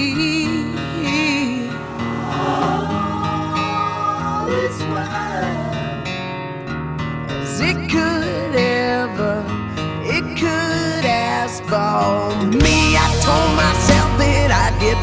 All this world as it could ever, it could ask for me. I told